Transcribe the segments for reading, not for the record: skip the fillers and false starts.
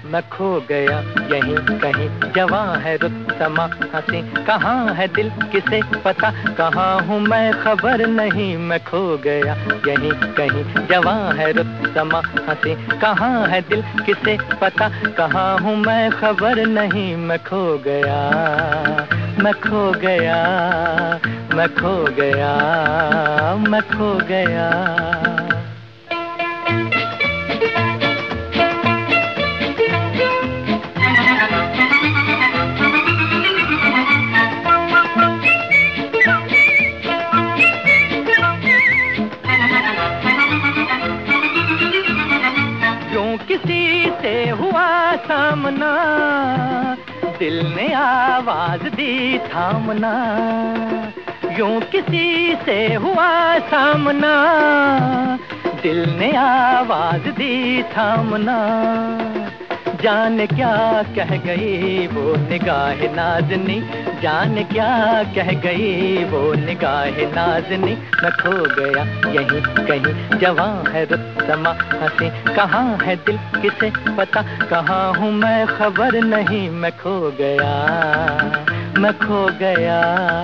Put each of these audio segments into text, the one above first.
मैं खो गया यहीं कहीं, जवां है रुस्तमा हंसी, कहाँ है दिल किसे पता, कहाँ हूँ मैं खबर नहीं, मैं खो गया यहीं कहीं, जवां है रुस्तमा हंसी, कहाँ है दिल किसे पता, कहाँ हूँ मैं खबर नहीं, मैं खो गया, मैं खो गया, मैं खो गया, मैं खो गया। किसी से हुआ सामना, दिल ने आवाज दी थामना, यूं किसी से हुआ सामना, दिल ने आवाज दी थामना, जाने क्या कह गई वो निगाह नाज़नी, जाने क्या कह गई वो निगाह नाज़नी, मैं खो गया यहीं कहीं, जवां है रुस्तमा हंसी, कहाँ है दिल किसे पता, कहाँ हूँ मैं खबर नहीं, मैं खो गया, मैं खो गया।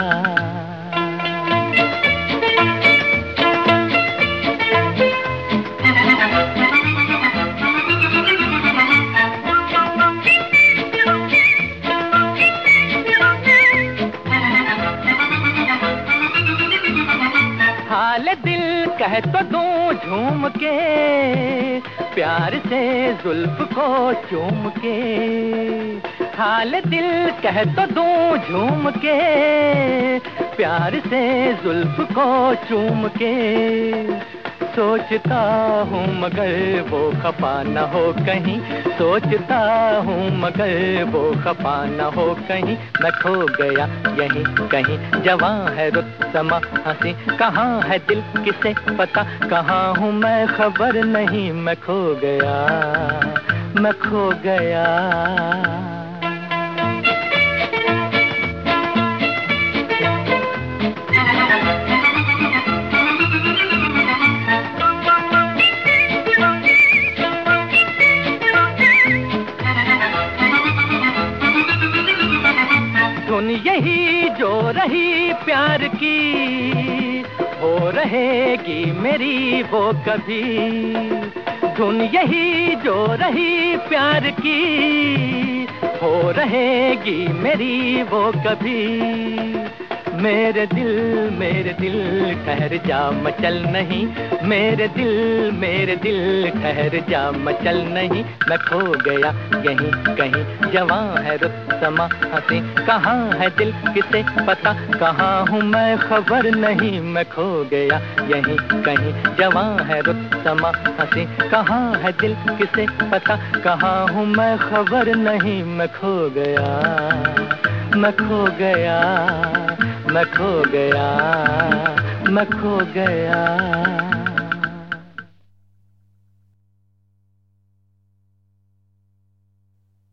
हाल दिल कह तो दूं झूम के, प्यार से जुल्फ को चूम के, हाल दिल कह तो दूं झूम के, प्यार से जुल्फ को चूम के, सोचता हूँ मगर वो खफा न हो कहीं, सोचता हूँ मगर वो खफा न हो कहीं, मैं खो गया यहीं कहीं, जवां है रुस्तमा हंसी, कहाँ है दिल किसे पता, कहाँ हूँ मैं खबर नहीं, मैं खो गया, मैं खो गया। धुन यही जो रही प्यार की, हो रहेगी मेरी वो कभी, धुन यही जो रही प्यार की, हो रहेगी मेरी वो कभी, मेरे दिल ठहर जा मचल नहीं, मेरे दिल ठहर जा मचल नहीं, मैं खो गया यहीं कहीं, जवां है रुस्तमा हंसी, कहाँ है दिल किसे पता, कहाँ हूँ मैं खबर नहीं, मैं खो गया यहीं कहीं, जवां है रुस्तमा हंसी, कहाँ है दिल किसे पता, कहाँ हूँ मैं खबर नहीं, मैं खो गया, मैं खो गया, मैं खो गया, मैं खो गया।